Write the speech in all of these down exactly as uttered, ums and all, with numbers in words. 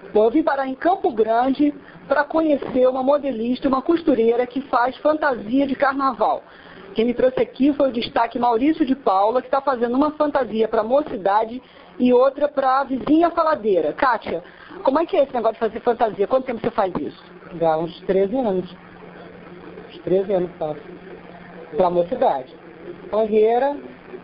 Bom, eu vim parar em Campo Grande para conhecer uma modelista, uma costureira que faz fantasia de carnaval. Quem me trouxe aqui foi o destaque Maurício de Paula, que está fazendo uma fantasia para a mocidade e outra para a vizinha faladeira. Kátia, como é que é esse negócio de fazer fantasia? Quanto tempo você faz isso? Dá uns treze anos. Uns treze anos faço. Para a mocidade. Fangueira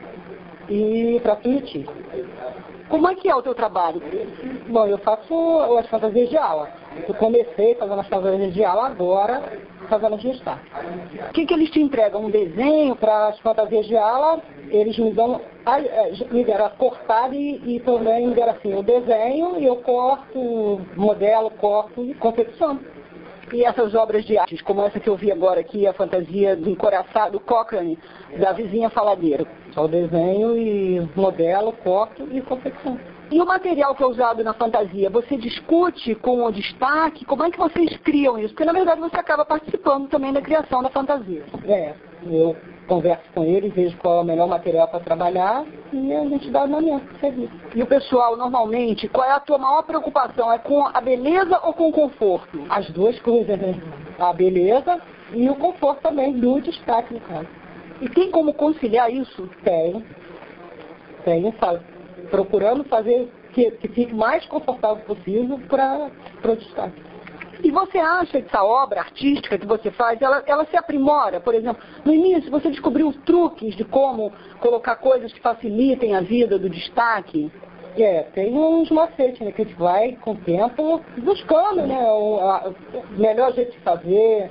e para Tuiuti. Como é que é o teu trabalho? Bom, eu faço as fantasias de aula. Eu comecei fazendo as fantasias de aula, agora fazendo de destaque. O que, que eles te entregam? Um desenho? Para as fantasias de aula, eles me dão, me deram cortado e, e também me deram assim, o desenho, e eu corto, modelo, corto e confecciono. E essas obras de arte, como essa que eu vi agora aqui, a fantasia do encoraçado Cochrane, da vizinha faladeira? Só o desenho e modelo, corto e confecção. E o material que é usado na fantasia, você discute com o destaque? Como é que vocês criam isso? Porque, na verdade, você acaba participando também da criação da fantasia. É, eu converso com eles, vejo qual é o melhor material para trabalhar e a gente dá ornamento para serviço. E o pessoal, normalmente, qual é a tua maior preocupação? É com a beleza ou com o conforto? As duas coisas, né? A beleza e o conforto também, do destaque, no caso. E tem como conciliar isso? Tem. Tem, sabe? Procurando fazer que, que fique mais confortável possível para o destaque. E você acha que essa obra artística que você faz, ela, ela se aprimora? Por exemplo, no início você descobriu truques de como colocar coisas que facilitem a vida do destaque? É, tem uns macetes, né, que a gente vai com o tempo buscando, né, o, a, o melhor jeito de fazer.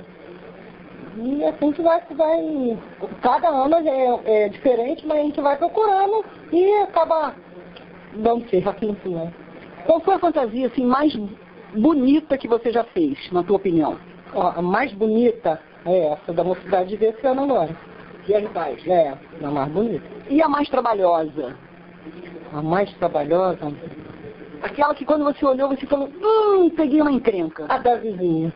E assim a gente vai, vai cada ano é, é diferente, mas a gente vai procurando e acaba dando certo aquilo que é. Qual foi a fantasia assim, mais bonita que você já fez, na tua opinião? Ó, a mais bonita é essa da mocidade desse ano agora. Que é faz? É, a mais bonita. E a mais trabalhosa? A mais trabalhosa? Aquela que quando você olhou, você falou, hum, peguei uma encrenca. A da vizinha.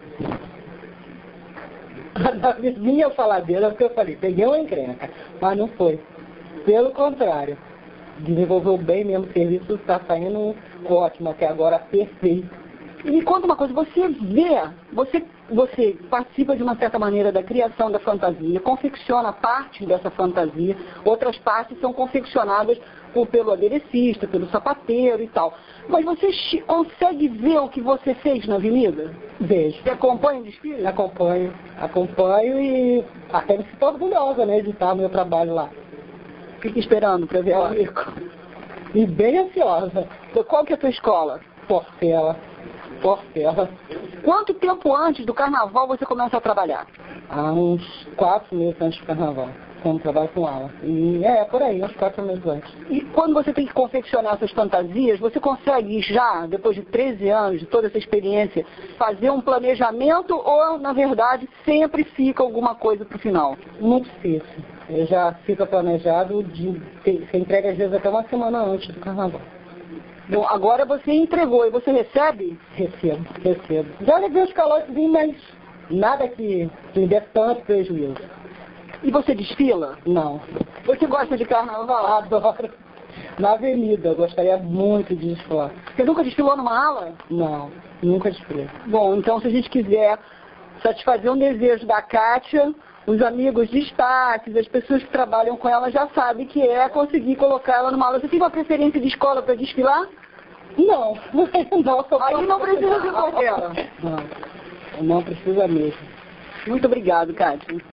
A da vizinha faladeira, porque eu falei, peguei uma encrenca. Mas não foi. Pelo contrário. Desenvolveu bem mesmo o serviço, está saindo ótimo, até agora perfeito. E me conta uma coisa, você vê, você, você participa de uma certa maneira da criação da fantasia, confecciona parte dessa fantasia, outras partes são confeccionadas por, pelo aderecista, pelo sapateiro e tal. Mas você consegue ver o que você fez na avenida? Vejo. Você acompanha o desfile? Acompanho, acompanho e até me sinto orgulhosa, né, de estar no meu trabalho lá. Fica esperando para ver o rico. E bem ansiosa. Qual que é a tua escola? Portela. Portela. Quanto tempo antes do carnaval você começa a trabalhar? Há uns quatro meses antes do carnaval, quando trabalho com aula. E é, por aí, uns quatro meses antes. E quando você tem que confeccionar essas fantasias, você consegue já, depois de treze anos, de toda essa experiência, fazer um planejamento ou, na verdade, sempre fica alguma coisa para o final? Muito difícil. Eu já fica planejado, de, você entrega às vezes até uma semana antes do carnaval. Bom, agora você entregou e você recebe? Recebo, recebo. Já levei os calotes, mas nada que, que me dê tanto prejuízo. E você desfila? Não. Você gosta de carnaval? Adoro. Na avenida, eu gostaria muito de desfilar. Você nunca desfilou numa ala? Não, nunca desfilei. Bom, então se a gente quiser satisfazer um desejo da Kátia, os amigos destaques, as pessoas que trabalham com ela já sabem que é conseguir colocar ela numa aula. Você tem uma preferência de escola para desfilar? Não, não. Só aí não precisa de ela. Não, não precisa mesmo. Muito obrigado, Kátia.